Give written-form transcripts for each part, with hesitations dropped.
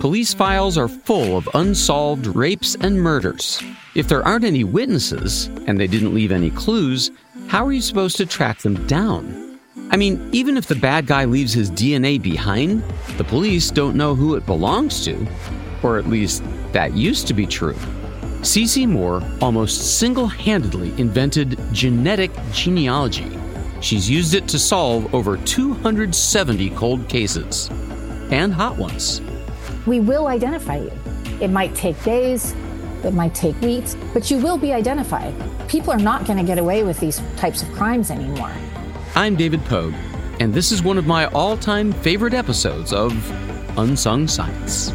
Police files are full of unsolved rapes and murders. If there aren't any witnesses, and they didn't leave any clues, how are you supposed to track them down? I mean, even if the bad guy leaves his DNA behind, the police don't know who it belongs to. Or at least, that used to be true. C.C. Moore almost single-handedly invented genetic genealogy. She's used it to solve over 270 cold cases. And hot ones. We will identify you. It might take days, it might take weeks, but you will be identified. People are not going to get away with these types of crimes anymore. I'm David Pogue, and this is one of my all-time favorite episodes of Unsung Science.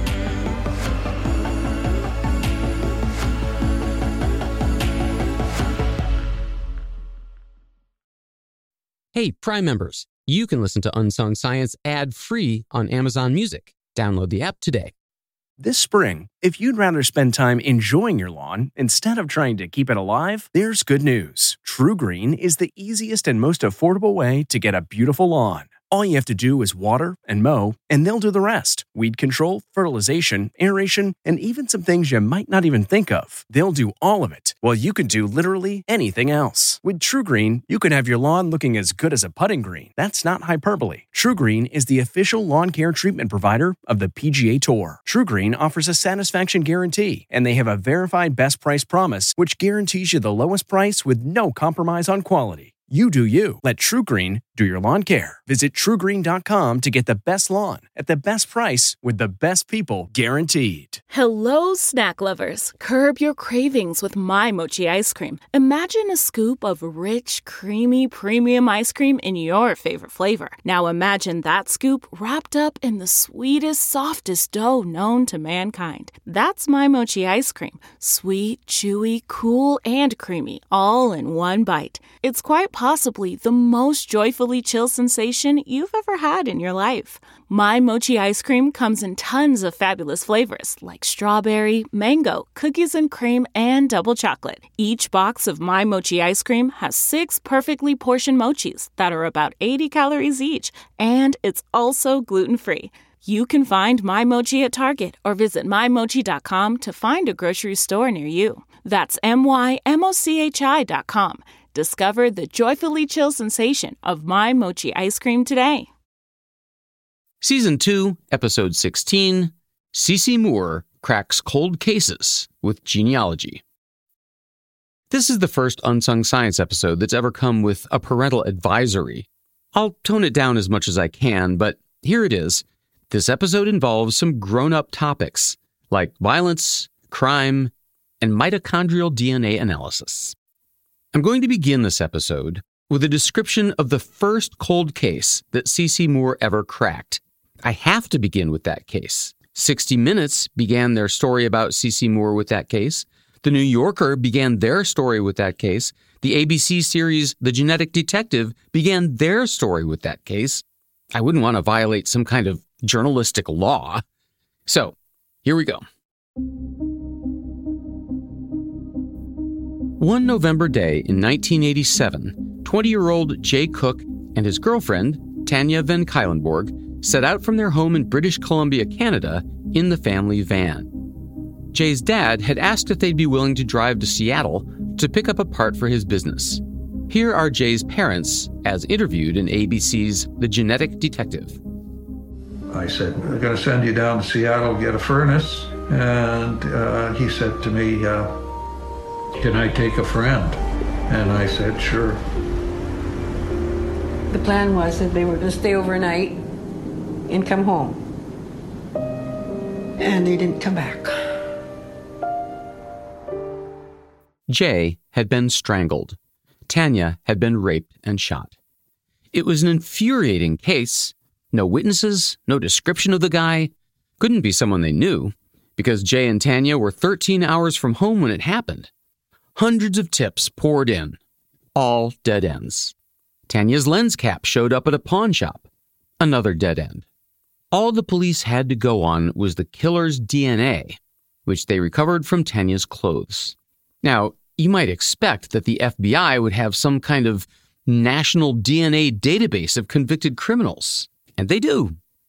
Hey, Prime members, you can listen to Unsung Science ad-free on Amazon Music. Download the app today. This spring, if you'd rather spend time enjoying your lawn instead of trying to keep it alive, there's good news. TruGreen is the easiest and most affordable way to get a beautiful lawn. All you have to do is water and mow, and they'll do the rest. Weed control, fertilization, aeration, and even some things you might not even think of. They'll do all of it, while you can do literally anything else. With TruGreen, you can have your lawn looking as good as a putting green. That's not hyperbole. TruGreen is the official lawn care treatment provider of the PGA Tour. TruGreen offers a satisfaction guarantee, and they have a verified best price promise, which guarantees you the lowest price with no compromise on quality. You do you. Let TruGreen do your lawn care. Visit TruGreen.com to get the best lawn at the best price with the best people guaranteed. Hello, snack lovers. Curb your cravings with My Mochi ice cream. Imagine a scoop of rich, creamy, premium ice cream in your favorite flavor. Now imagine that scoop wrapped up in the sweetest, softest dough known to mankind. That's My Mochi ice cream. Sweet, chewy, cool, and creamy, all in one bite. It's quite possibly the most joyfully chill sensation you've ever had in your life. My Mochi ice cream comes in tons of fabulous flavors like strawberry, mango, cookies and cream, and double chocolate. Each box of My Mochi ice cream has 6 perfectly portioned mochis that are about 80 calories each, and it's also gluten-free. You can find My Mochi at Target or visit mymochi.com to find a grocery store near you. That's mymochi.com. Discover the joyfully chill sensation of My Mochi ice cream today. Season 2, Episode 16, C.C. Moore Cracks Cold Cases with Genealogy. This is the first Unsung Science episode that's ever come with a parental advisory. I'll tone it down as much as I can, but here it is. This episode involves some grown-up topics, like violence, crime, and mitochondrial DNA analysis. I'm going to begin this episode with a description of the first cold case that C.C. Moore ever cracked. I have to begin with that case. 60 Minutes began their story about C.C. Moore with that case. The New Yorker began their story with that case. The ABC series The Genetic Detective began their story with that case. I wouldn't want to violate some kind of journalistic law. So, here we go. One November day in 1987, 20-year-old Jay Cook and his girlfriend, Tanya Van Cuylenborg, set out from their home in British Columbia, Canada, in the family van. Jay's dad had asked if they'd be willing to drive to Seattle to pick up a part for his business. Here are Jay's parents, as interviewed in ABC's The Genetic Detective. I said, I'm going to send you down to Seattle, get a furnace. And he said to me, can I take a friend? And I said, sure. The plan was that they were to stay overnight and come home. And they didn't come back. Jay had been strangled. Tanya had been raped and shot. It was an infuriating case. No witnesses, no description of the guy. Couldn't be someone they knew, because Jay and Tanya were 13 hours from home when it happened. Hundreds of tips poured in, all dead ends. Tanya's lens cap showed up at a pawn shop, another dead end. All the police had to go on was the killer's DNA, which they recovered from Tanya's clothes. Now, you might expect that the FBI would have some kind of national DNA database of convicted criminals, and they do.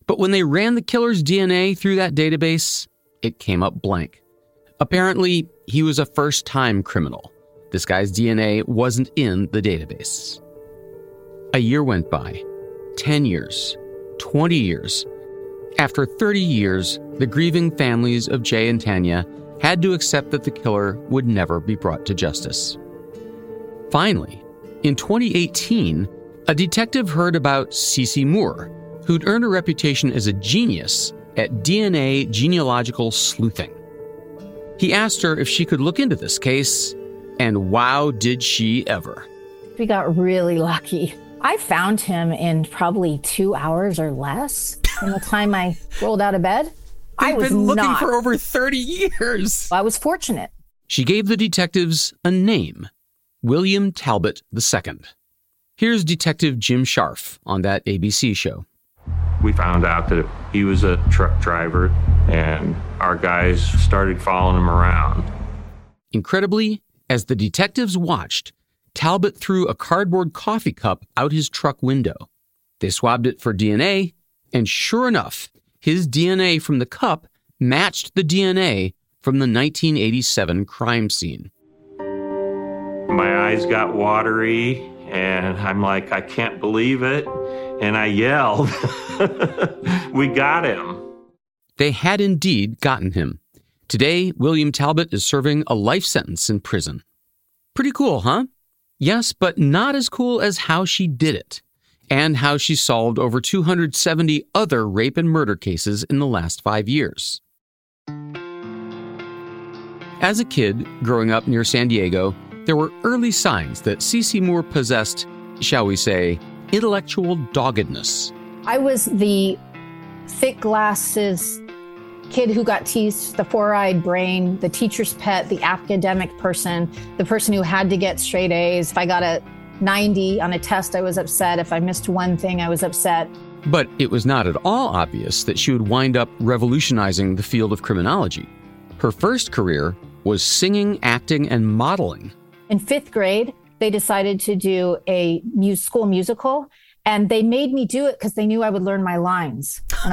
But when they ran the killer's DNA through that database, it came up blank. Apparently, he was a first-time criminal. This guy's DNA wasn't in the database. A year went by, 10 years, 20 years. After 30 years, the grieving families of Jay and Tanya had to accept that the killer would never be brought to justice. Finally, in 2018, a detective heard about Cece Moore, who'd earned a reputation as a genius at DNA genealogical sleuthing. He asked her if she could look into this case, and wow, did she ever. We got really lucky. I found him in probably 2 hours or less from the time I rolled out of bed. I was been looking for over 30 years. I was fortunate. She gave the detectives a name, William Talbot II. Here's Detective Jim Scharf on that ABC show. We found out that he was a truck driver, and our guys started following him around. Incredibly, as the detectives watched, Talbot threw a cardboard coffee cup out his truck window. They swabbed it for DNA, and sure enough, his DNA from the cup matched the DNA from the 1987 crime scene. My eyes got watery, and I'm like, I can't believe it. And I yelled, we got him. They had indeed gotten him. Today, William Talbot is serving a life sentence in prison. Pretty cool, huh? Yes, but not as cool as how she did it, and how she solved over 270 other rape and murder cases in the last 5 years. As a kid, growing up near San Diego, there were early signs that Cece Moore possessed, shall we say, intellectual doggedness. I was the thick glasses kid who got teased, the four-eyed brain, the teacher's pet, the academic person, the person who had to get straight A's. If I got a 90 on a test, I was upset. If I missed one thing, I was upset. But it was not at all obvious that she would wind up revolutionizing the field of criminology. Her first career was singing, acting, and modeling. In 5th grade, they decided to do a school musical, and they made me do it because they knew I would learn my lines, and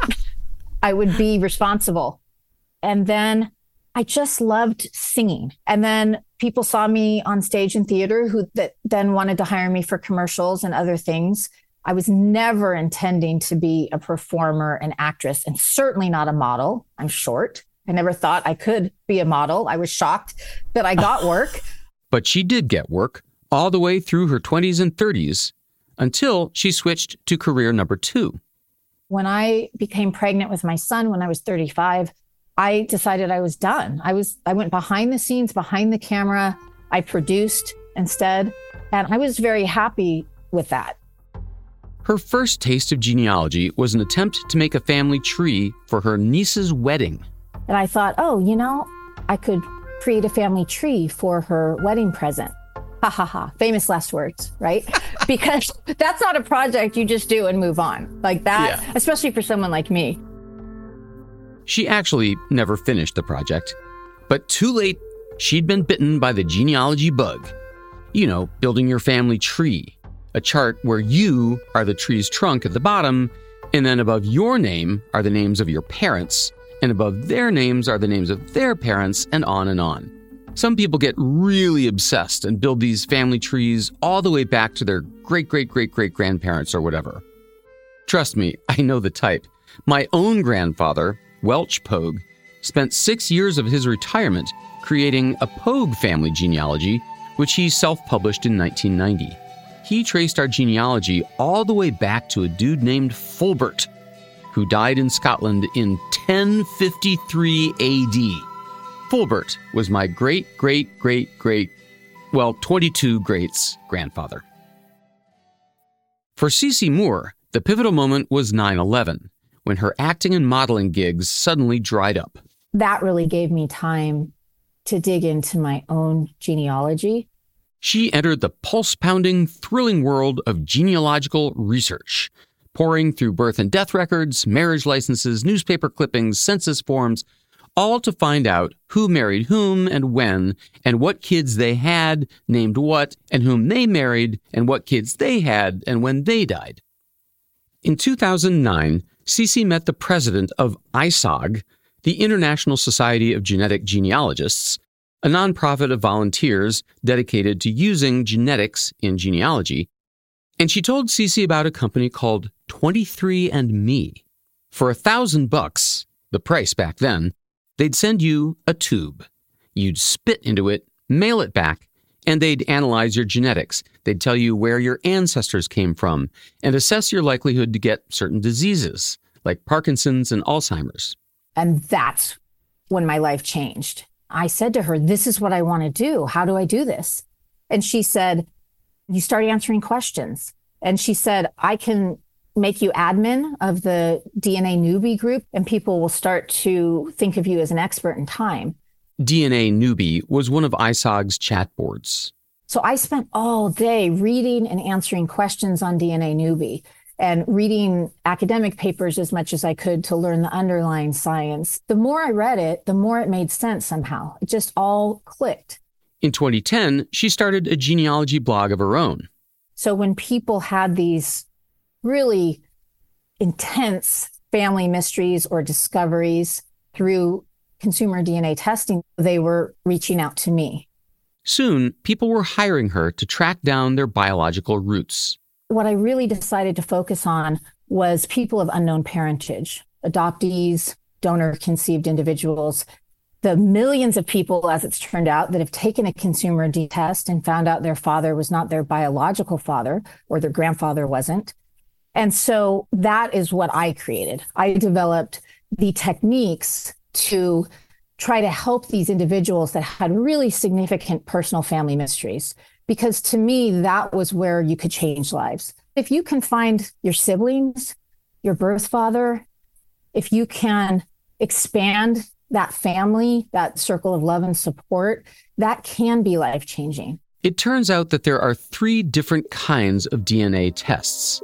I would be responsible. And then I just loved singing. And then people saw me on stage in theater that then wanted to hire me for commercials and other things. I was never intending to be a performer, an actress, and certainly not a model. I'm short. I never thought I could be a model. I was shocked that I got work. But she did get work all the way through her 20s and 30s until she switched to career number 2. When I became pregnant with my son when I was 35, I decided I was done. I went behind the scenes, behind the camera. I produced instead, and I was very happy with that. Her first taste of genealogy was an attempt to make a family tree for her niece's wedding. And I thought, I could create a family tree for her wedding present. Ha ha ha. Famous last words, right? Because that's not a project you just do and move on like that, yeah. Especially for someone like me. She actually never finished the project, but too late, she'd been bitten by the genealogy bug. You know, building your family tree, a chart where you are the tree's trunk at the bottom, and then above your name are the names of your parents, and above their names are the names of their parents, and on and on. Some people get really obsessed and build these family trees all the way back to their great-great-great-great-grandparents or whatever. Trust me, I know the type. My own grandfather, Welch Pogue, spent 6 years of his retirement creating a Pogue family genealogy, which he self-published in 1990. He traced our genealogy all the way back to a dude named Fulbert, who died in Scotland in 1053 AD. Fulbert was my great-great-great-great, 22 greats grandfather. For Cece Moore, the pivotal moment was 9/11, when her acting and modeling gigs suddenly dried up. That really gave me time to dig into my own genealogy. She entered the pulse-pounding, thrilling world of genealogical research, poring through birth and death records, marriage licenses, newspaper clippings, census forms, all to find out who married whom and when, and what kids they had, named what, and whom they married, and what kids they had and when they died. In 2009, Cece met the president of ISOG, the International Society of Genetic Genealogists, a nonprofit of volunteers dedicated to using genetics in genealogy, and she told Cece about a company called 23andMe. For $1,000, the price back then, they'd send you a tube. You'd spit into it, mail it back, and they'd analyze your genetics. They'd tell you where your ancestors came from and assess your likelihood to get certain diseases, like Parkinson's and Alzheimer's. And that's when my life changed. I said to her, this is what I want to do. How do I do this? And she said, you start answering questions. And she said, I can make you admin of the DNA Newbie group, and people will start to think of you as an expert in time. DNA Newbie was one of ISOG's chat boards. So I spent all day reading and answering questions on DNA Newbie and reading academic papers as much as I could to learn the underlying science. The more I read it, the more it made sense somehow. It just all clicked. In 2010, she started a genealogy blog of her own. So when people had these really intense family mysteries or discoveries through consumer DNA testing, they were reaching out to me. Soon, people were hiring her to track down their biological roots. What I really decided to focus on was people of unknown parentage, adoptees, donor-conceived individuals, the millions of people, as it's turned out, that have taken a consumer DNA test and found out their father was not their biological father or their grandfather wasn't. And so that is what I created. I developed the techniques to try to help these individuals that had really significant personal family mysteries. Because to me, that was where you could change lives. If you can find your siblings, your birth father, if you can expand that family, that circle of love and support, that can be life-changing. It turns out that there are 3 different kinds of DNA tests.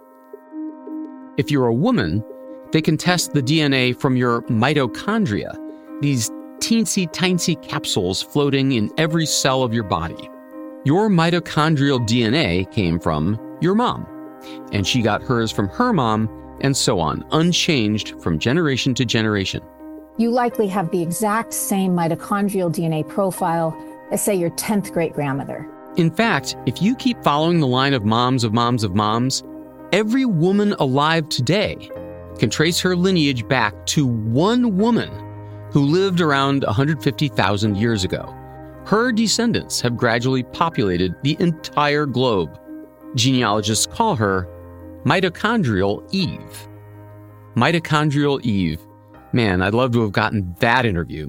If you're a woman, they can test the DNA from your mitochondria, these teensy-tiny capsules floating in every cell of your body. Your mitochondrial DNA came from your mom, and she got hers from her mom, and so on, unchanged from generation to generation. You likely have the exact same mitochondrial DNA profile as, say, your 10th great-grandmother. In fact, if you keep following the line of moms of moms of moms, every woman alive today can trace her lineage back to one woman who lived around 150,000 years ago. Her descendants have gradually populated the entire globe. Genealogists call her Mitochondrial Eve. Mitochondrial Eve. Man, I'd love to have gotten that interview.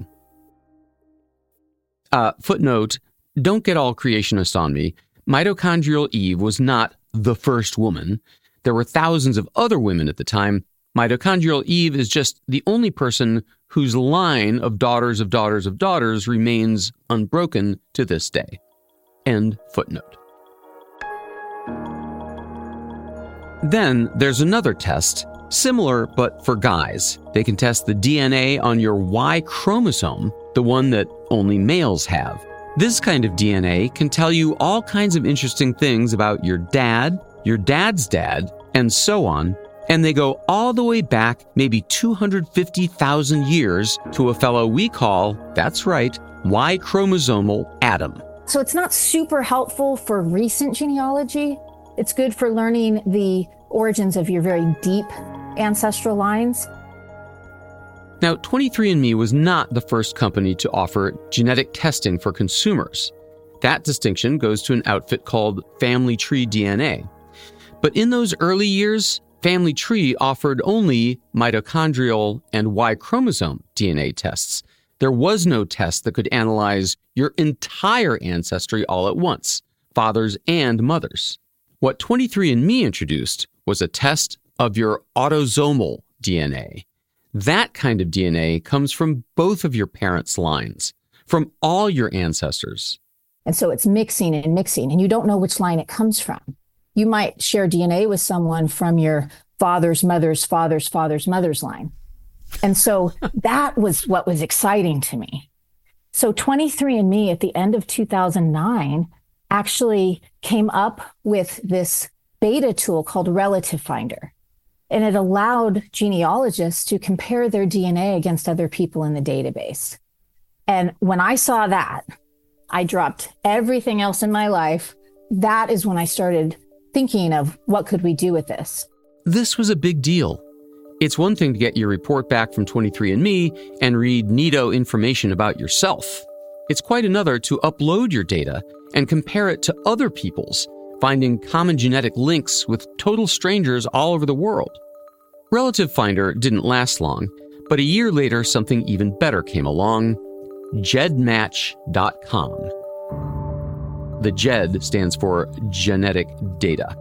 Footnote, don't get all creationist on me. Mitochondrial Eve was not the first woman. There were thousands of other women at the time. Mitochondrial Eve is just the only person whose line of daughters of daughters of daughters remains unbroken to this day. End footnote. Then there's another test, similar but for guys. They can test the DNA on your Y chromosome, the one that only males have. This kind of DNA can tell you all kinds of interesting things about your dad, your dad's dad, and so on. And they go all the way back maybe 250,000 years to a fellow we call, that's right, Y chromosomal Adam. So it's not super helpful for recent genealogy. It's good for learning the origins of your very deep ancestral lines. Now, 23andMe was not the first company to offer genetic testing for consumers. That distinction goes to an outfit called Family Tree DNA. But in those early years, Family Tree offered only mitochondrial and Y chromosome DNA tests. There was no test that could analyze your entire ancestry all at once, fathers and mothers. What 23andMe introduced was a test of your autosomal DNA. That kind of DNA comes from both of your parents' lines, from all your ancestors. And so it's mixing, and you don't know which line it comes from. You might share DNA with someone from your father's mother's father's father's mother's line. And so that was what was exciting to me. So 23andMe at the end of 2009 actually came up with this beta tool called Relative Finder. And it allowed genealogists to compare their DNA against other people in the database. And when I saw that, I dropped everything else in my life. That is when I started thinking of what could we do with this. This was a big deal. It's one thing to get your report back from 23andMe and read neato information about yourself. It's quite another to upload your data and compare it to other people's, finding common genetic links with total strangers all over the world. Relative Finder didn't last long, but a year later something even better came along, GEDmatch.com. The GED stands for genetic data.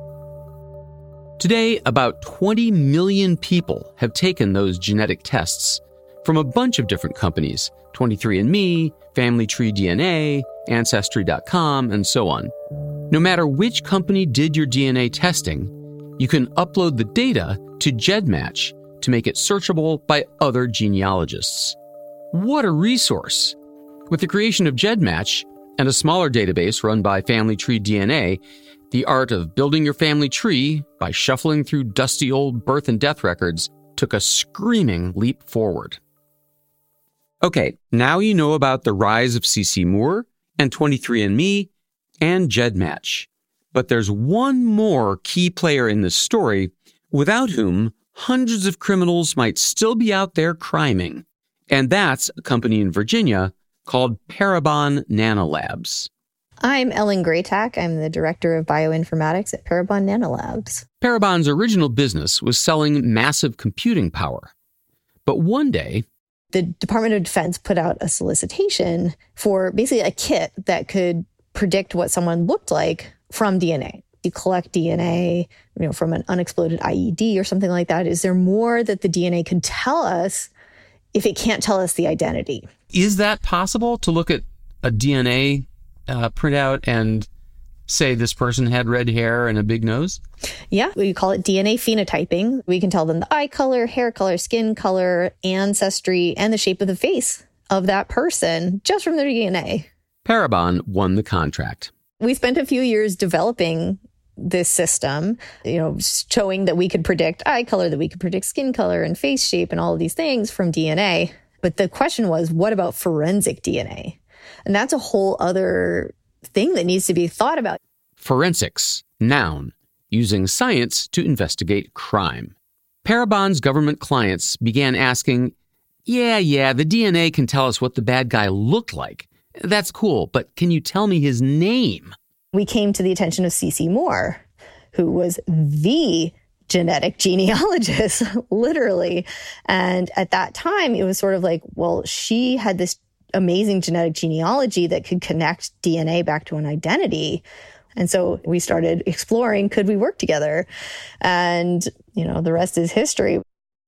Today, about 20 million people have taken those genetic tests from a bunch of different companies, 23andMe, Family Tree DNA, Ancestry.com, and so on. No matter which company did your DNA testing, you can upload the data to GEDmatch to make it searchable by other genealogists. What a resource! With the creation of GEDmatch and a smaller database run by Family Tree DNA, the art of building your family tree by shuffling through dusty old birth and death records took a screaming leap forward. Okay, now you know about the rise of CeCe Moore and 23andMe and GEDmatch. But there's one more key player in this story without whom hundreds of criminals might still be out there criming. And that's a company in Virginia called Parabon Nanolabs. I'm Ellen Graytack. I'm the Director of Bioinformatics at Parabon Nanolabs. Parabon's original business was selling massive computing power. But one day, the Department of Defense put out a solicitation for basically a kit that could predict what someone looked like from DNA. You collect DNA, from an unexploded IED or something like that. Is there more that the DNA could tell us if it can't tell us the identity? Is that possible, to look at a DNA printout and say this person had red hair and a big nose? Yeah, we call it DNA phenotyping. We can tell them the eye color, hair color, skin color, ancestry, and the shape of the face of that person just from their DNA. Parabon won the contract. We spent a few years developing this system, showing that we could predict eye color, that we could predict skin color and face shape and all of these things from DNA. But the question was, what about forensic DNA? And that's a whole other thing that needs to be thought about. Forensics, noun, using science to investigate crime. Parabon's government clients began asking, yeah, the DNA can tell us what the bad guy looked like. That's cool, but can you tell me his name? We came to the attention of CeCe Moore, who was the genetic genealogist, literally. And at that time, it was sort of like, well, she had this amazing genetic genealogy that could connect DNA back to an identity. And so we started exploring, could we work together? And, the rest is history.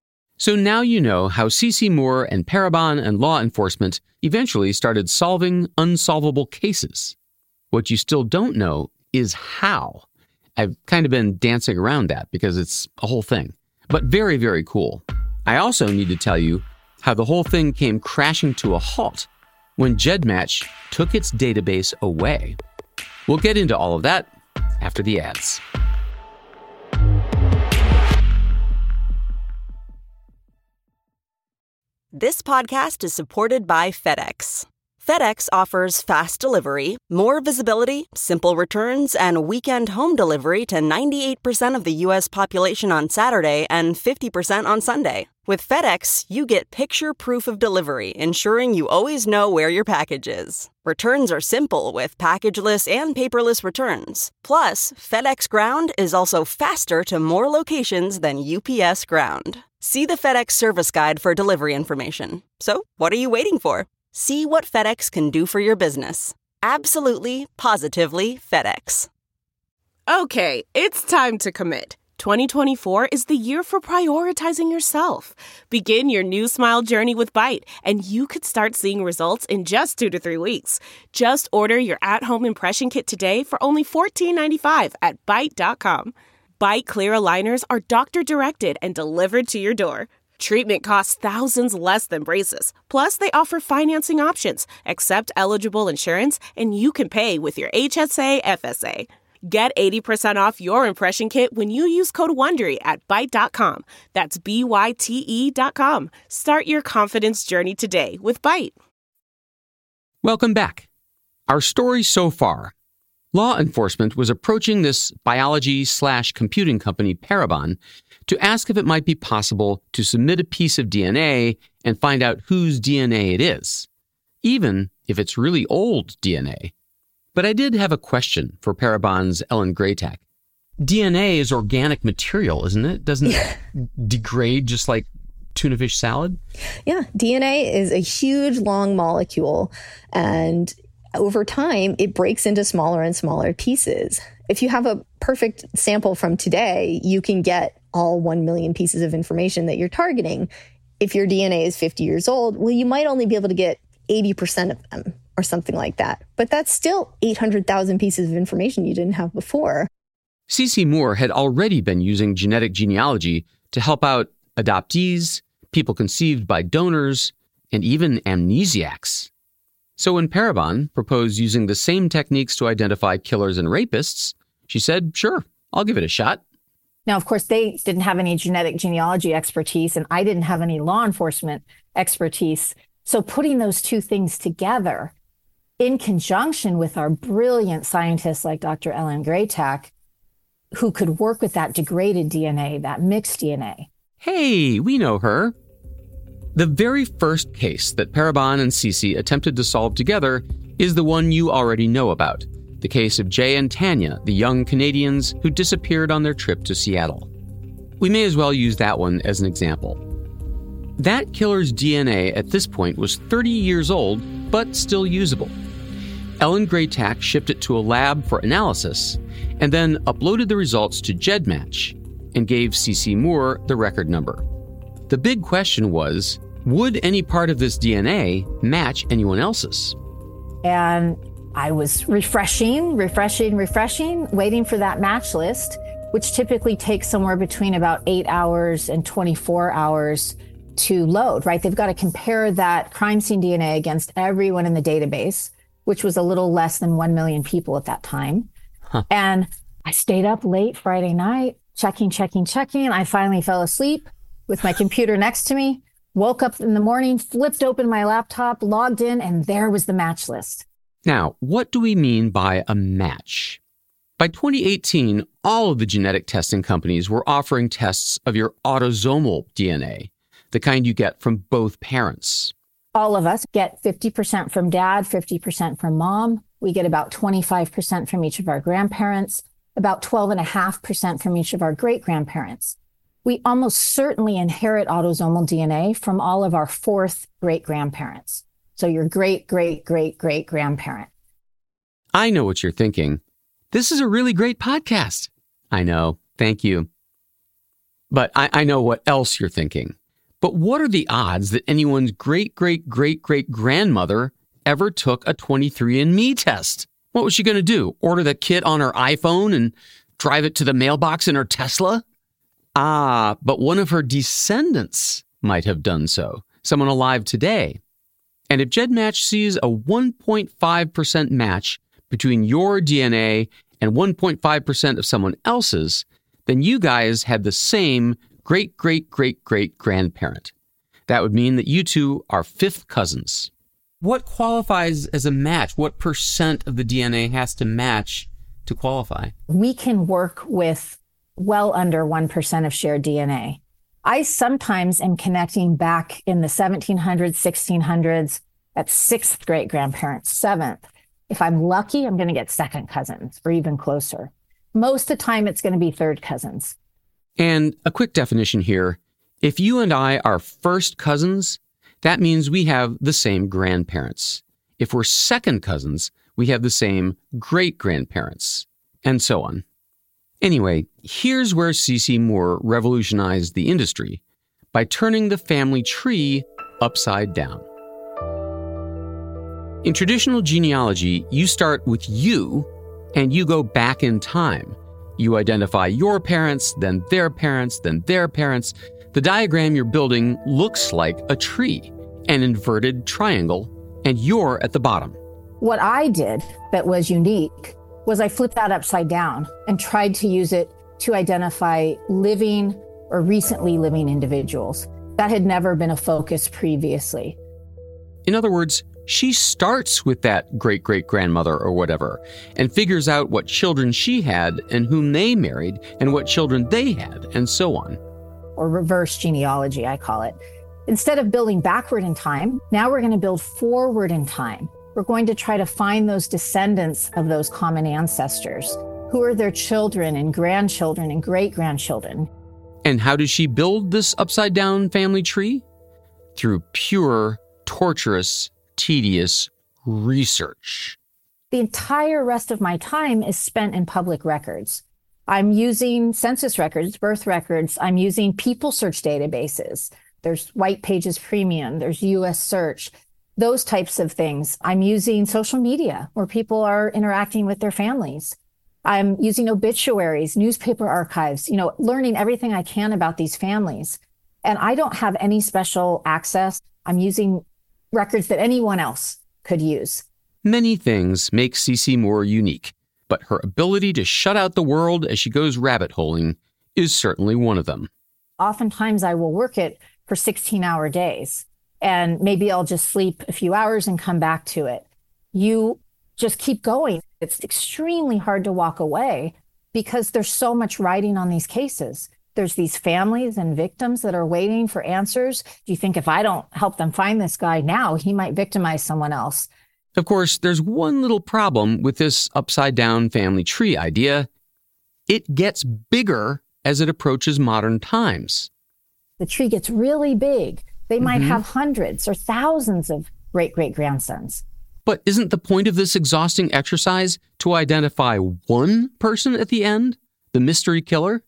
So now you know how CeCe Moore and Parabon and law enforcement eventually started solving unsolvable cases. What you still don't know is how. I've kind of been dancing around that because it's a whole thing, but very, very cool. I also need to tell you how the whole thing came crashing to a halt when GEDmatch took its database away. We'll get into all of that after the ads. This podcast is supported by FedEx. FedEx offers fast delivery, more visibility, simple returns, and weekend home delivery to 98% of the U.S. population on Saturday and 50% on Sunday. With FedEx, you get picture proof of delivery, ensuring you always know where your package is. Returns are simple with packageless and paperless returns. Plus, FedEx Ground is also faster to more locations than UPS Ground. See the FedEx service guide for delivery information. So, what are you waiting for? See what FedEx can do for your business. Absolutely, positively FedEx. Okay, it's time to commit. 2024 is the year for prioritizing yourself. Begin your new smile journey with Byte, and you could start seeing results in just 2 to 3 weeks. Just order your at-home impression kit today for only $14.95 at Byte.com. Byte clear aligners are doctor-directed and delivered to your door. Treatment costs thousands less than braces. Plus, they offer financing options, accept eligible insurance, and you can pay with your HSA FSA. Get 80% off your impression kit when you use code WONDERY at Byte.com. That's BYTE.com. Start your confidence journey today with Byte. Welcome back. Our story so far. Law enforcement was approaching this biology/computing company, Parabon, to ask if it might be possible to submit a piece of DNA and find out whose DNA it is, even if it's really old DNA. But I did have a question for Parabon's Ellen Greytak. DNA is organic material, isn't it? Doesn't it degrade just like tuna fish salad? Yeah, DNA is a huge, long molecule, and over time, it breaks into smaller and smaller pieces. If you have a perfect sample from today, you can get all 1 million pieces of information that you're targeting. If your DNA is 50 years old, well, you might only be able to get 80% of them or something like that. But that's still 800,000 pieces of information you didn't have before. CeCe Moore had already been using genetic genealogy to help out adoptees, people conceived by donors, and even amnesiacs. So when Parabon proposed using the same techniques to identify killers and rapists, she said, sure, I'll give it a shot. Now, of course, they didn't have any genetic genealogy expertise, and I didn't have any law enforcement expertise. So putting those two things together in conjunction with our brilliant scientists like Dr. Ellen Greytak, who could work with that degraded DNA, that mixed DNA. Hey, we know her. The very first case that Parabon and CeCe attempted to solve together is the one you already know about, the case of Jay and Tanya, the young Canadians who disappeared on their trip to Seattle. We may as well use that one as an example. That killer's DNA at this point was 30 years old, but still usable. Ellen Greytak shipped it to a lab for analysis, and then uploaded the results to GEDmatch and gave CeCe Moore the record number. The big question was, would any part of this DNA match anyone else's? And I was refreshing, waiting for that match list, which typically takes somewhere between about 8 hours and 24 hours to load, right? They've got to compare that crime scene DNA against everyone in the database, which was a little less than 1 million people at that time. And I stayed up late Friday night, checking. I finally fell asleep with my computer next to me, woke up in the morning, flipped open my laptop, logged in, and there was the match list. Now, what do we mean by a match? By 2018, all of the genetic testing companies were offering tests of your autosomal DNA, the kind you get from both parents. All of us get 50% from dad, 50% from mom. We get about 25% from each of our grandparents, about 12.5% from each of our great-grandparents. We almost certainly inherit autosomal DNA from all of our fourth great-grandparents. So your great-great-great-great-grandparent. I know what you're thinking. This is a really great podcast. I know. Thank you. But I know what else you're thinking. But what are the odds that anyone's great-great-great-great-grandmother ever took a 23andMe test? What was she going to do? Order the kit on her iPhone and drive it to the mailbox in her Tesla? But one of her descendants might have done so, someone alive today. And if GEDmatch sees a 1.5% match between your DNA and 1.5% of someone else's, then you guys had the same great-great-great-great-grandparent. That would mean that you two are fifth cousins. What qualifies as a match? What percent of the DNA has to match to qualify? We can work with well under 1% of shared DNA. I sometimes am connecting back in the 1700s, 1600s at sixth great-grandparents, seventh. If I'm lucky, I'm going to get second cousins or even closer. Most of the time, it's going to be third cousins. And a quick definition here. If you and I are first cousins, that means we have the same grandparents. If we're second cousins, we have the same great-grandparents, and so on. Anyway, here's where CeCe Moore revolutionized the industry by turning the family tree upside down. In traditional genealogy, you start with you, and you go back in time. You identify your parents, then their parents, then their parents. The diagram you're building looks like a tree, an inverted triangle, and you're at the bottom. What I did that was unique was I flipped that upside down and tried to use it to identify living or recently living individuals. That had never been a focus previously. In other words, she starts with that great-great-grandmother or whatever and figures out what children she had and whom they married and what children they had and so on. Or reverse genealogy, I call it. Instead of building backward in time, now we're going to build forward in time. We're going to try to find those descendants of those common ancestors. Who are their children and grandchildren and great-grandchildren? And how does she build this upside-down family tree? Through pure, torturous, tedious research. The entire rest of my time is spent in public records. I'm using census records, birth records. I'm using people search databases. There's White Pages Premium. There's US Search, those types of things. I'm using social media where people are interacting with their families. I'm using obituaries, newspaper archives, learning everything I can about these families. And I don't have any special access. I'm using records that anyone else could use. Many things make CeCe Moore unique, but her ability to shut out the world as she goes rabbit-holing is certainly one of them. Oftentimes I will work it for 16-hour days, and maybe I'll just sleep a few hours and come back to it. You just keep going. It's extremely hard to walk away because there's so much writing on these cases. There's these families and victims that are waiting for answers. Do you think if I don't help them find this guy now, he might victimize someone else? Of course, there's one little problem with this upside-down family tree idea. It gets bigger as it approaches modern times. The tree gets really big. They might have hundreds or thousands of great-great-grandsons. But isn't the point of this exhausting exercise to identify one person at the end, the mystery killer?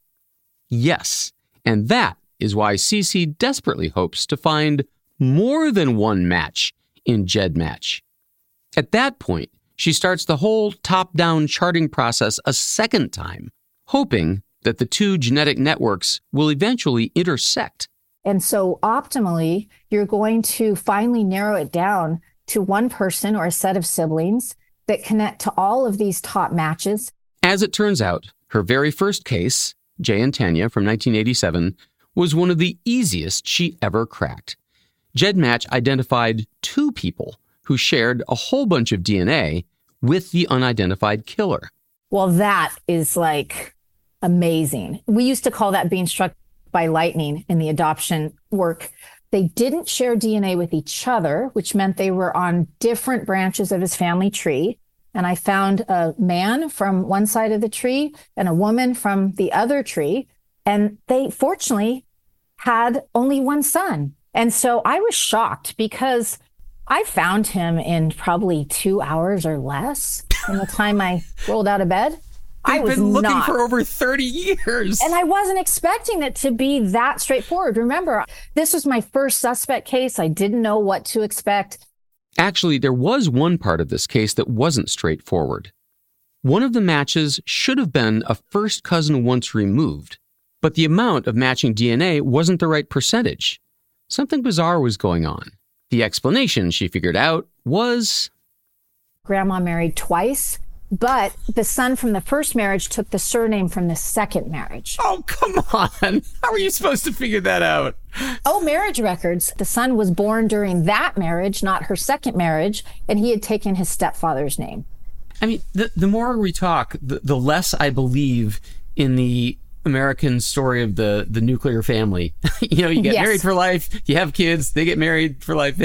Yes, and that is why CeCe desperately hopes to find more than one match in GEDmatch. At that point, she starts the whole top-down charting process a second time, hoping that the two genetic networks will eventually intersect. And so optimally, you're going to finally narrow it down to one person or a set of siblings that connect to all of these top matches. As it turns out, her very first case, Jay and Tanya from 1987, was one of the easiest she ever cracked. GEDmatch identified two people who shared a whole bunch of DNA with the unidentified killer. Well, that is amazing. We used to call that being struck by lightning in the adoption work. They didn't share DNA with each other, which meant they were on different branches of his family tree. And I found a man from one side of the tree and a woman from the other tree. And they fortunately had only one son. And so I was shocked because I found him in probably 2 hours or less from the time I rolled out of bed. I've been looking for over 30 years. And I wasn't expecting it to be that straightforward. Remember, this was my first suspect case. I didn't know what to expect. Actually, there was one part of this case that wasn't straightforward. One of the matches should have been a first cousin once removed, but the amount of matching DNA wasn't the right percentage. Something bizarre was going on. The explanation, she figured out, was Grandma married twice, but the son from the first marriage took the surname from the second marriage. Oh, come on. How are you supposed to figure that out? Oh, marriage records. The son was born during that marriage, not her second marriage, and he had taken his stepfather's name. I mean, the more we talk, the less I believe in the American story of the nuclear family. You get married for life, you have kids, they get married for life,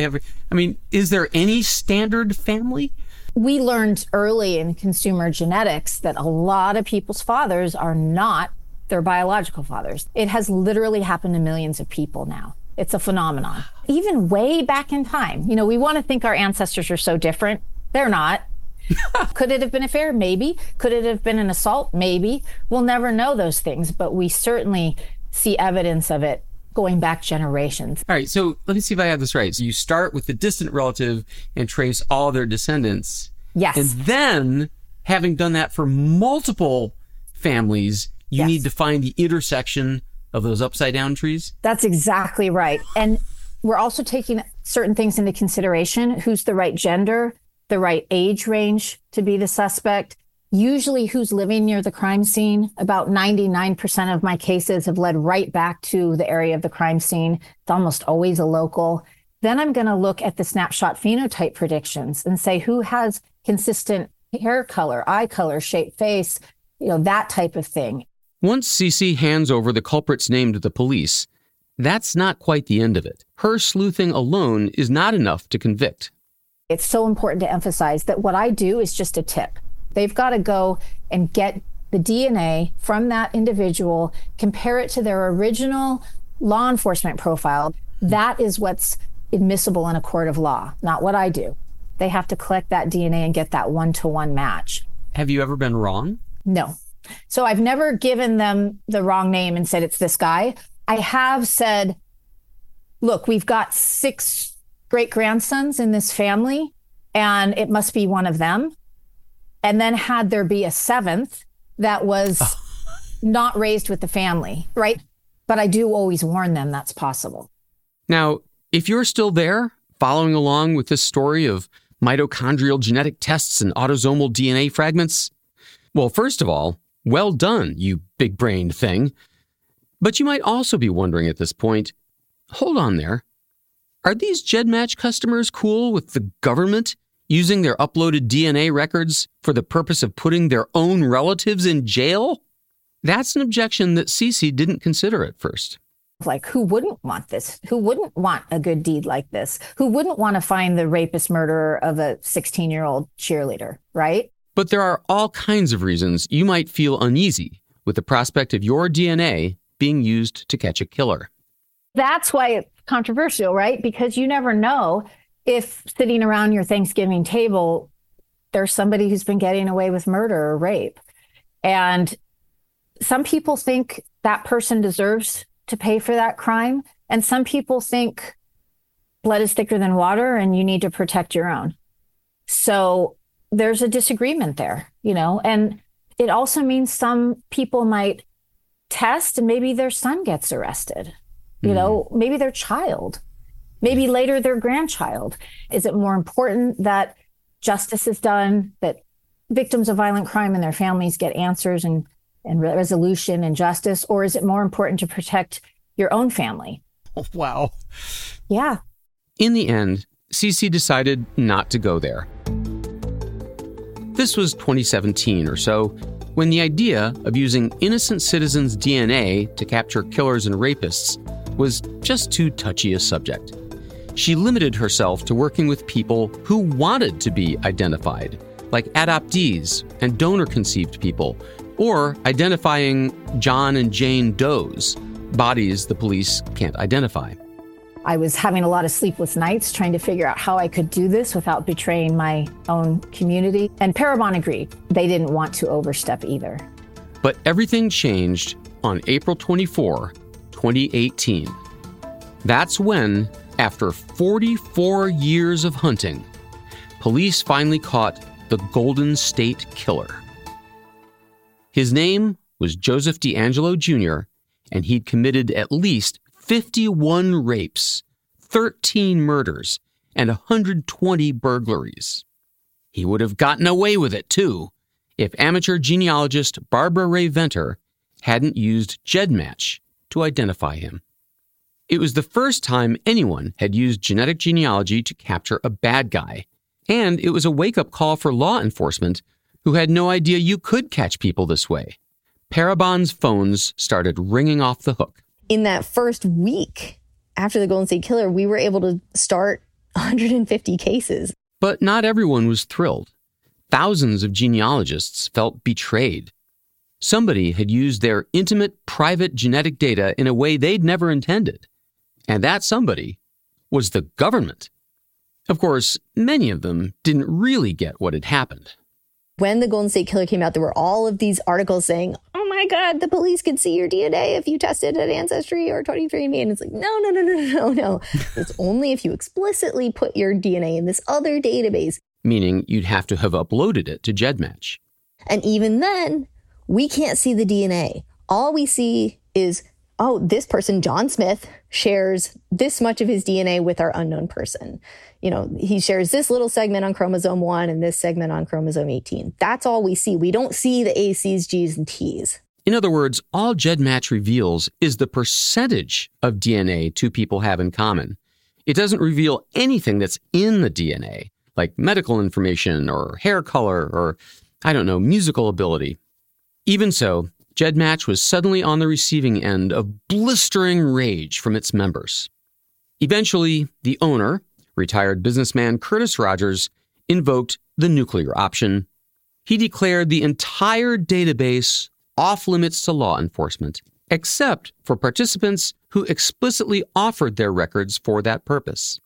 is there any standard family? We learned early in consumer genetics that a lot of people's fathers are not their biological fathers. It has literally happened to millions of people now. It's a phenomenon. Even way back in time, we want to think our ancestors are so different. They're not. Could it have been an affair? Maybe. Could it have been an assault? Maybe. We'll never know those things, but we certainly see evidence of it going back generations. All right, so let me see if I have this right. So you start with the distant relative and trace all their descendants. Yes. And then, having done that for multiple families, you need to find the intersection of those upside-down trees? That's exactly right. And we're also taking certain things into consideration. Who's the right gender, the right age range to be the suspect, usually who's living near the crime scene. About 99% of my cases have led right back to the area of the crime scene. It's almost always a local. Then I'm going to look at the snapshot phenotype predictions and say who has consistent hair color, eye color, shape, face, that type of thing. Once Cece hands over the culprit's name to the police, that's not quite the end of it. Her sleuthing alone is not enough to convict. It's so important to emphasize that what I do is just a tip. They've got to go and get the DNA from that individual, compare it to their original law enforcement profile. That is what's admissible in a court of law, not what I do. They have to collect that DNA and get that one-to-one match. Have you ever been wrong? No. So I've never given them the wrong name and said it's this guy. I have said, look, we've got 6 great-grandsons in this family, and it must be one of them. And then had there be a 7th that was not raised with the family, right? But I do always warn them that's possible. Now, if you're still there, following along with this story of mitochondrial genetic tests and autosomal DNA fragments, well, first of all, well done, you big-brained thing. But you might also be wondering at this point, hold on there. Are these GEDmatch customers cool with the government using their uploaded DNA records for the purpose of putting their own relatives in jail? That's an objection that Cece didn't consider at first. Like, who wouldn't want this? Who wouldn't want a good deed like this? Who wouldn't want to find the rapist murderer of a 16-year-old cheerleader, right? But there are all kinds of reasons you might feel uneasy with the prospect of your DNA being used to catch a killer. That's why it's controversial, right? Because you never know if sitting around your Thanksgiving table, there's somebody who's been getting away with murder or rape. And some people think that person deserves to pay for that crime. And some people think blood is thicker than water and you need to protect your own. So there's a disagreement there, and it also means some people might test and maybe their son gets arrested, maybe their child. Maybe later their grandchild. Is it more important that justice is done, that victims of violent crime and their families get answers and resolution and justice? Or is it more important to protect your own family? Oh, wow. Yeah. In the end, Cece decided not to go there. This was 2017 or so, when the idea of using innocent citizens' DNA to capture killers and rapists was just too touchy a subject. She limited herself to working with people who wanted to be identified, like adoptees and donor-conceived people, or identifying John and Jane Does, bodies the police can't identify. I was having a lot of sleepless nights trying to figure out how I could do this without betraying my own community. And Parabon agreed. They didn't want to overstep either. But everything changed on April 24, 2018. That's when, after 44 years of hunting, police finally caught the Golden State Killer. His name was Joseph DeAngelo Jr., and he'd committed at least 51 rapes, 13 murders, and 120 burglaries. He would have gotten away with it, too, if amateur genealogist Barbara Ray Venter hadn't used GEDmatch to identify him. It was the first time anyone had used genetic genealogy to capture a bad guy, and it was a wake-up call for law enforcement who had no idea you could catch people this way. Parabon's phones started ringing off the hook. In that first week after the Golden State Killer, we were able to start 150 cases. But not everyone was thrilled. Thousands of genealogists felt betrayed. Somebody had used their intimate, private genetic data in a way they'd never intended. And that somebody was the government. Of course, many of them didn't really get what had happened. When the Golden State Killer came out, there were all of these articles saying, oh my God, the police could see your DNA if you tested at Ancestry or 23andMe. And it's like, no. It's only if you explicitly put your DNA in this other database. Meaning you'd have to have uploaded it to GEDmatch. And even then, we can't see the DNA. All we see is oh, this person, John Smith, shares this much of his DNA with our unknown person. You know, he shares this little segment on chromosome 1 and this segment on chromosome 18. That's all we see. We don't see the A's, C's, G's, and T's. In other words, all GEDmatch reveals is the percentage of DNA two people have in common. It doesn't reveal anything that's in the DNA, like medical information or hair color or, I don't know, musical ability. Even so, GEDmatch was suddenly on the receiving end of blistering rage from its members. Eventually, the owner, retired businessman Curtis Rogers, invoked the nuclear option. He declared the entire database off limits to law enforcement, except for participants who explicitly offered their records for that purpose.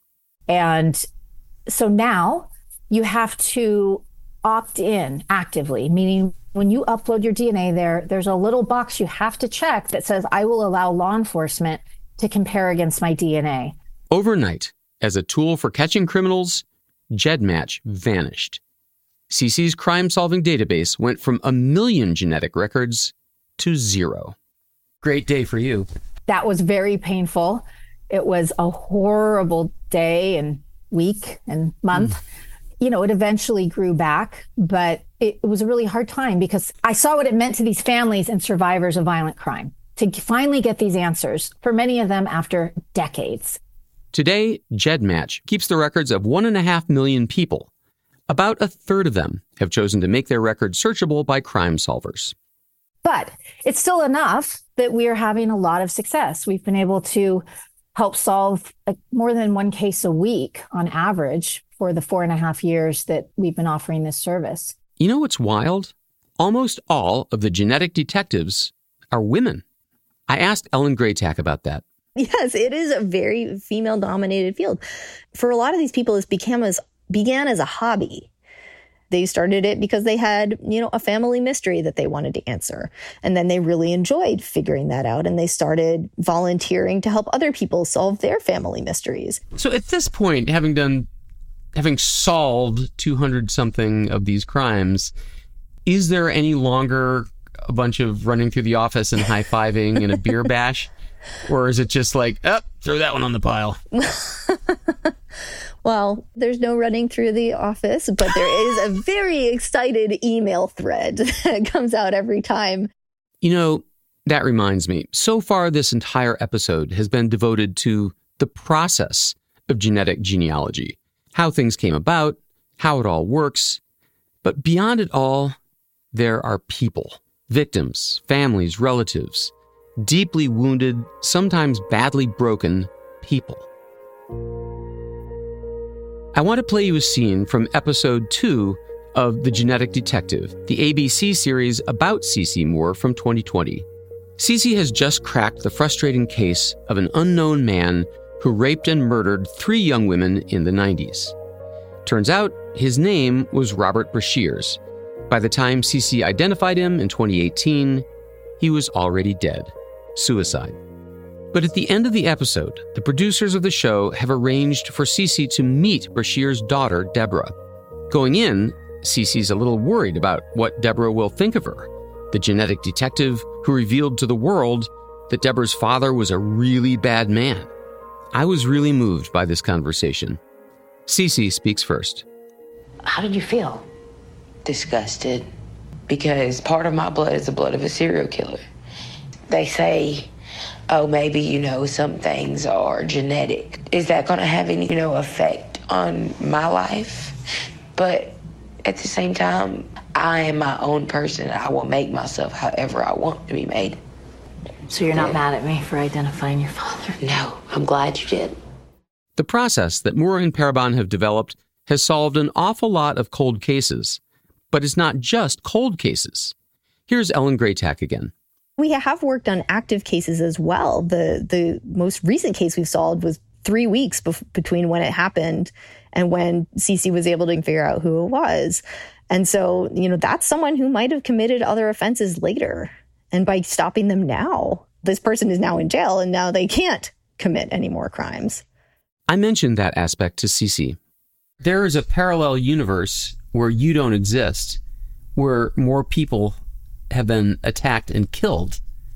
And so now you have to opt in actively, meaning when you upload your DNA there's a little box you have to check that says, I will allow law enforcement to compare against my DNA. Overnight, as a tool for catching criminals, GEDmatch vanished. CC's crime-solving database went from 1 million genetic records to 0. Great day for you. That was very painful. It was a horrible day and week and month. You know, it eventually grew back, but it was a really hard time because I saw what it meant to these families and survivors of violent crime to finally get these answers, for many of them after decades. Today, GEDmatch keeps the records of 1.5 million people. About a third of them have chosen to make their records searchable by crime solvers. But it's still enough that we are having a lot of success. We've been able to help solve more than one case a week on average for the 4.5 years that we've been offering this service. You know what's wild? Almost all of the genetic detectives are women. I asked Ellen Greytak about that. Yes, it is a very female-dominated field. For a lot of these people, this began as a hobby. They started it because they had, a family mystery that they wanted to answer. And then they really enjoyed figuring that out. And they started volunteering to help other people solve their family mysteries. So at this point, having solved 200-something of these crimes, is there any longer a bunch of running through the office and high-fiving and a beer bash? Or is it just like, throw that one on the pile? Well, there's no running through the office, but there is a very excited email thread that comes out every time. That reminds me. So far, this entire episode has been devoted to the process of genetic genealogy, how things came about, how it all works. But beyond it all, there are people, victims, families, relatives, deeply wounded, sometimes badly broken people. I want to play you a scene from episode 2 of The Genetic Detective, the ABC series about CeCe Moore from 2020. CeCe has just cracked the frustrating case of an unknown man who raped and murdered 3 young women in the 90s. Turns out his name was Robert Brashears. By the time CeCe identified him in 2018, he was already dead. Suicide. But at the end of the episode, the producers of the show have arranged for CeCe to meet Brashears' daughter, Deborah. Going in, CeCe's a little worried about what Deborah will think of her, the genetic detective who revealed to the world that Deborah's father was a really bad man. I was really moved by this conversation. CeCe speaks first. How did you feel? Disgusted, because part of my blood is the blood of a serial killer. They say, oh, maybe, some things are genetic. Is that going to have any, effect on my life? But at the same time, I am my own person. I will make myself however I want to be made. So you're not mad at me for identifying your father? No, I'm glad you did. The process that Moore and Parabon have developed has solved an awful lot of cold cases. But it's not just cold cases. Here's Ellen Greytak again. We have worked on active cases as well. The most recent case we've solved was 3 weeks between when it happened and when CeCe was able to figure out who it was. And so, that's someone who might have committed other offenses later. And by stopping them now, this person is now in jail and now they can't commit any more crimes. I mentioned that aspect to CeCe. There is a parallel universe where you don't exist, where more people have been attacked and killed.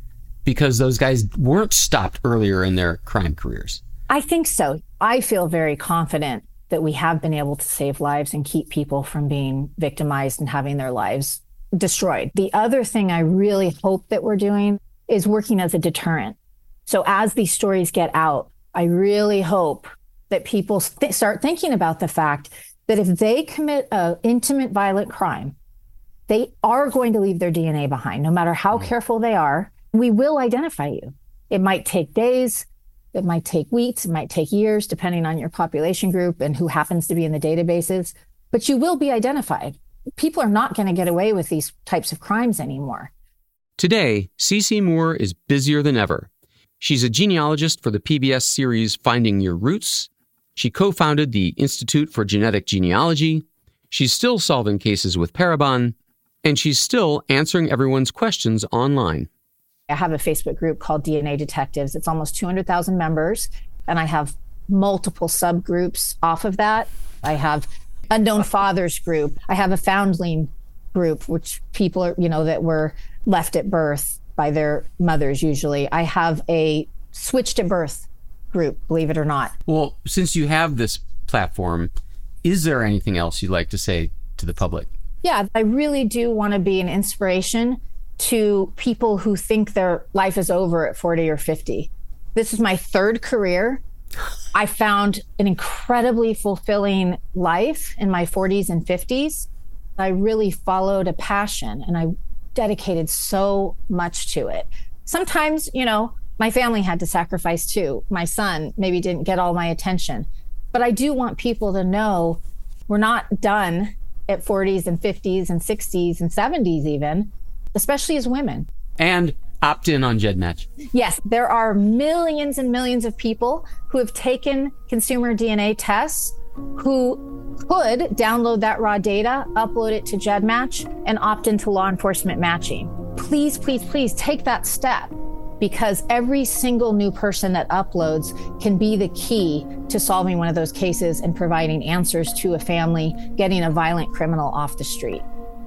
because those guys weren't stopped earlier in their crime careers? I think so. I feel very confident that we have been able to save lives and keep people from being victimized and having their lives destroyed. The other thing I really hope that we're doing is working as a deterrent. So as these stories get out, I really hope that people start thinking about the fact that if they commit an intimate violent crime, they are going to leave their DNA behind. No matter how careful they are, we will identify you. It might take days, it might take weeks, it might take years, depending on your population group and who happens to be in the databases, but you will be identified. People are not going to get away with these types of crimes anymore. Today, CeCe Moore is busier than ever. She's a genealogist for the PBS series Finding Your Roots. She co-founded the Institute for Genetic Genealogy. She's still solving cases with Parabon, and she's still answering everyone's questions online. I have a Facebook group called DNA Detectives. It's almost 200,000 members, and I have multiple subgroups off of that. I have Unknown Fathers group. I have a Foundling group, which people are, that were left at birth by their mothers usually. I have a Switched at Birth group, believe it or not. Well, since you have this platform, is there anything else you'd like to say to the public? Yeah, I really do want to be an inspiration to people who think their life is over at 40 or 50. This is my third career. I found an incredibly fulfilling life in my 40s and 50s. I really followed a passion and I dedicated so much to it. Sometimes, my family had to sacrifice too. My son maybe didn't get all my attention. But I do want people to know we're not done at 40s and 50s and 60s and 70s even, especially as women. And opt in on GEDmatch. Yes, there are millions and millions of people who have taken consumer DNA tests who could download that raw data, upload it to GEDmatch, and opt into law enforcement matching. Please, please, please take that step, because every single new person that uploads can be the key to solving one of those cases and providing answers to a family, getting a violent criminal off the street.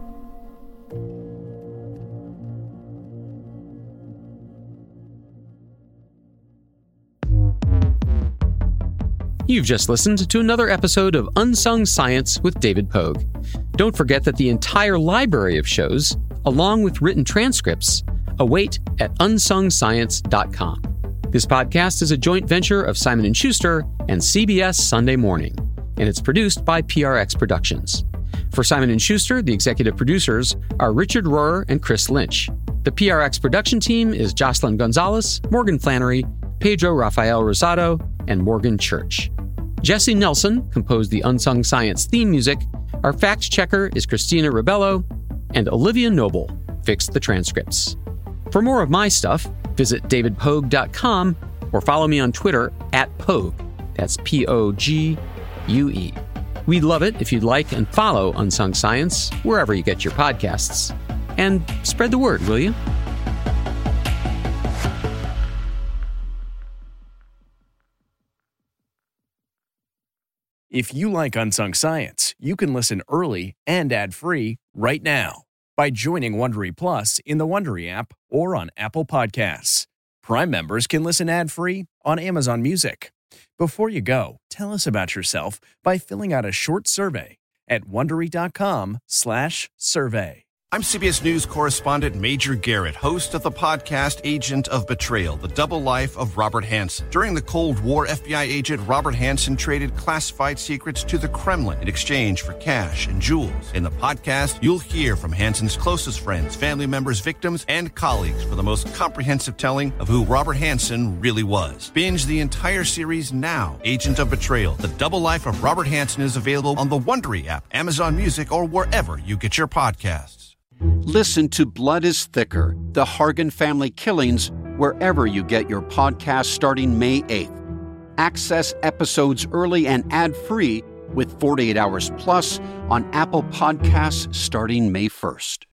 You've just listened to another episode of Unsung Science with David Pogue. Don't forget that the entire library of shows, along with written transcripts, await at unsungscience.com. This podcast is a joint venture of Simon & Schuster and CBS Sunday Morning, and it's produced by PRX Productions. For Simon & Schuster, the executive producers are Richard Rohrer and Chris Lynch. The PRX production team is Jocelyn Gonzalez, Morgan Flannery, Pedro Rafael Rosado, and Morgan Church. Jesse Nelson composed the Unsung Science theme music. Our fact checker is Christina Ribello, and Olivia Noble fixed the transcripts. For more of my stuff, visit davidpogue.com or follow me on Twitter @Pogue. That's Pogue. We'd love it if you'd like and follow Unsung Science wherever you get your podcasts. And spread the word, will you? If you like Unsung Science, you can listen early and ad-free right now by joining Wondery Plus in the Wondery app or on Apple Podcasts. Prime members can listen ad-free on Amazon Music. Before you go, tell us about yourself by filling out a short survey at Wondery.com/survey. I'm CBS News correspondent Major Garrett, host of the podcast Agent of Betrayal, the double life of Robert Hanssen. During the Cold War, FBI agent Robert Hanssen traded classified secrets to the Kremlin in exchange for cash and jewels. In the podcast, you'll hear from Hanssen's closest friends, family members, victims, and colleagues for the most comprehensive telling of who Robert Hanssen really was. Binge the entire series now. Agent of Betrayal, the double life of Robert Hanssen is available on the Wondery app, Amazon Music, or wherever you get your podcasts. Listen to Blood is Thicker, the Hargan family killings, wherever you get your podcast starting May 8th. Access episodes early and ad-free with 48 Hours Plus on Apple Podcasts starting May 1st.